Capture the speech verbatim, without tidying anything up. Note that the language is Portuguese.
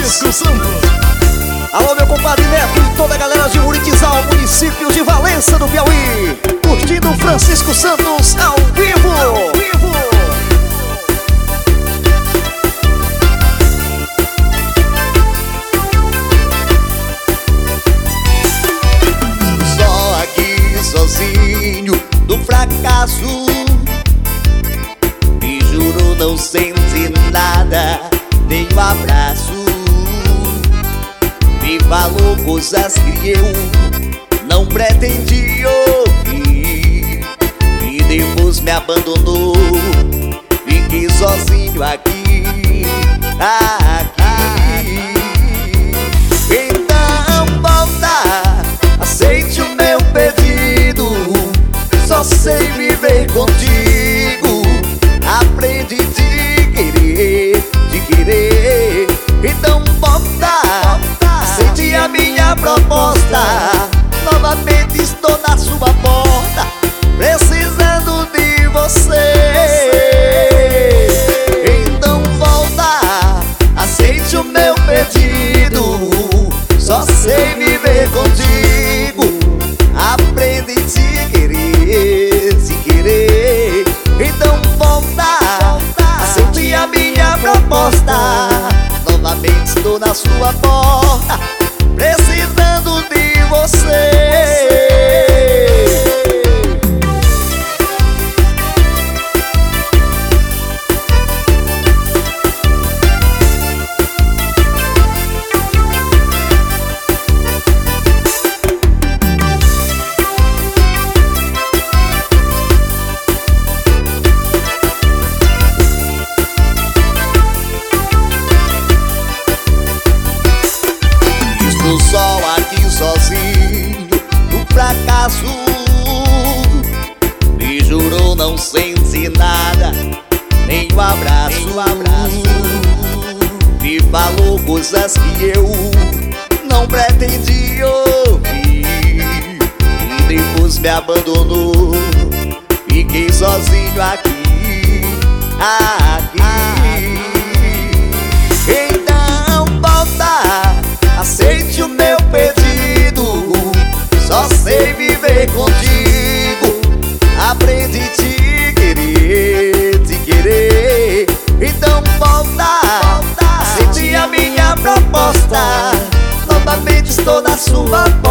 Francisco Santos. Alô, meu compadre Neto e toda a galera de Muritizal, município de Valença do Piauí, curtindo Francisco Santos ao vivo. Ao vivo. Só aqui sozinho do fracasso, me juro não senti nada, nem um abraço. Me falou coisas que eu não pretendi ouvir, e depois me abandonou. Fiquei sozinho aqui, aqui. Então volta, aceite o meu pedido. Só sei viver contigo. Aprende de querer, de querer. Então volta, aceite a minha proposta. Novamente estou na sua porta, precisando de você. Então volta, aceite o meu pedido. Só sei viver contigo. Aprende de querer, de querer. Então volta, aceite a minha proposta. Novamente estou na sua porta, precisando de você. Estou só aqui sozinho no fracasso, me jurou não senti nada, nem um abraço, um abraço. Me falou coisas que eu não pretendi ouvir, e depois me abandonou. Fiquei sozinho aqui, aqui. Então volta, aceite o meu pedido. Só sei viver contigo. Aprende a te querer, te querer. Então volta, aceite a minha proposta. Novamente estou na sua porta,